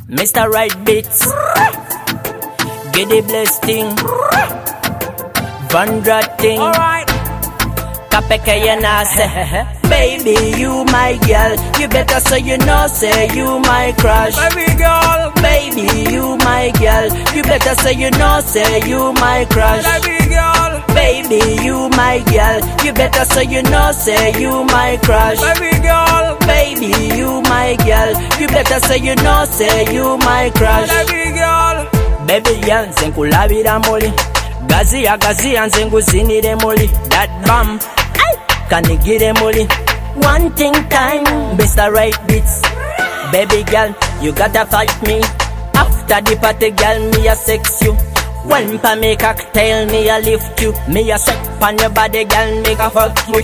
Mr. Right Beats, get the blessing, Vandra thing, alright. Kapeka yana say, baby you my girl, you better so you know say you my crush. Baby girl, baby you my girl, you better so you know say you my crush. Baby girl, baby you my girl, you better so you know say you my crush. Baby girl, baby you my girl, you better so you know say you my crush. Baby girl, baby girl, nzenkulabira muli Gazia nzenguzinire muli that bam kanigire muli one thing time Mr. Right Beats. Baby girl, you gotta fight me after the party, girl, me a sex you. When pa me cocktail, me a lift you. Me a set on your body, girl, make a fuck you.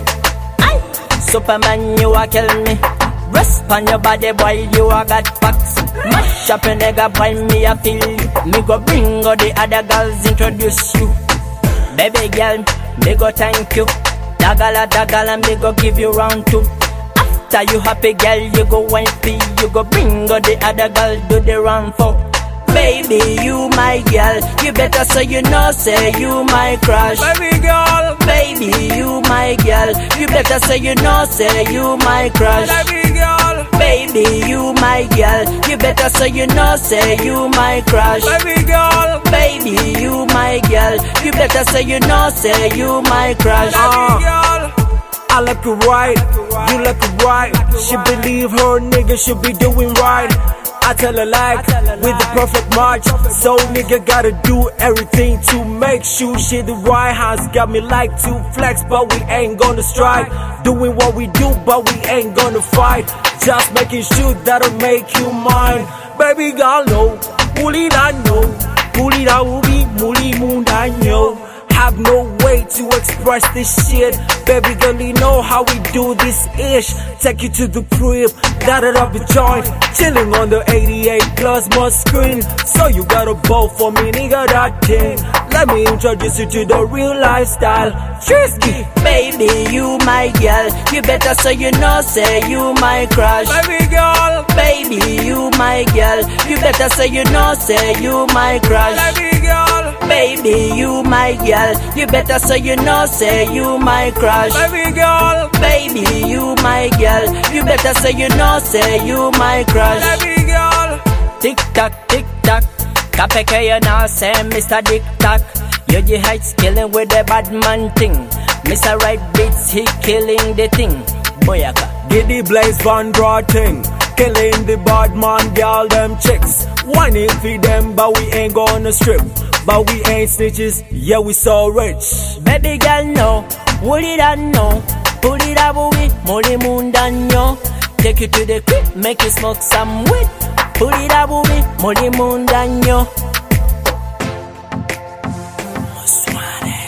Superman, you a kill me. Rest on your body, boy, you a got facts. Mash up your nigga, boy, me a feel you. Me go bring all the other girls, introduce you. Baby girl, me go thank you. Dagala, me go give you round two. After you happy, girl, you go wine pee. You go bring all the other girls, do the round four. Baby, you my girl, you better so you know say you my crush. Baby girl, baby you my girl, you better so you know say you my crush. Baby girl, baby you my girl, you better so you know say you my crush. Baby girl, baby you my girl, you better so you know say you my crush. Baby girl, I look it right, you look it right. She believe her nigga should be doing right. I tell her like, with the perfect match. So nigga gotta do everything to make sure she the right. Hands got me like to flex, but we ain't gonna strike. Doing what we do, but we ain't gonna fight. Just making sure that'll make you mine. Baby girl, no, muli da no, muli da ubi, muli munda no. Have no way to express this shit. Baby girl, you know how we do this ish. Take you to the crib, light it up a joint. Chilling on the 88 plasma screen. So you got a bowl for me, nigga, that thing. Let me introduce you to the real lifestyle. Trisky. Baby, you my girl, you better so you know say you my crush. Baby girl, baby you my girl, you better so you know say you my crush. Baby girl, baby you my girl, you better so you know say you my crush. Baby girl, baby you my girl, you better so you know say you my crush. Baby girl, tick tock, Kapeka you now say Mr. Dick Tock. You the heights killing with the bad man thing. Mr. Right Beats, he killing the thing. Boyaka, get the Blaze Vandra thing. Killing the bad man, girl, them chicks. Whining for them, but we ain't gonna strip. But we ain't snitches, yeah, we so rich. Baby girl, no, would it I know? Put it up with Molly Mundanyo. Take you to the crib, make you smoke some weed. Put it up with Molly Mundanyo.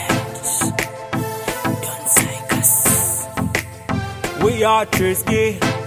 We are Trisky.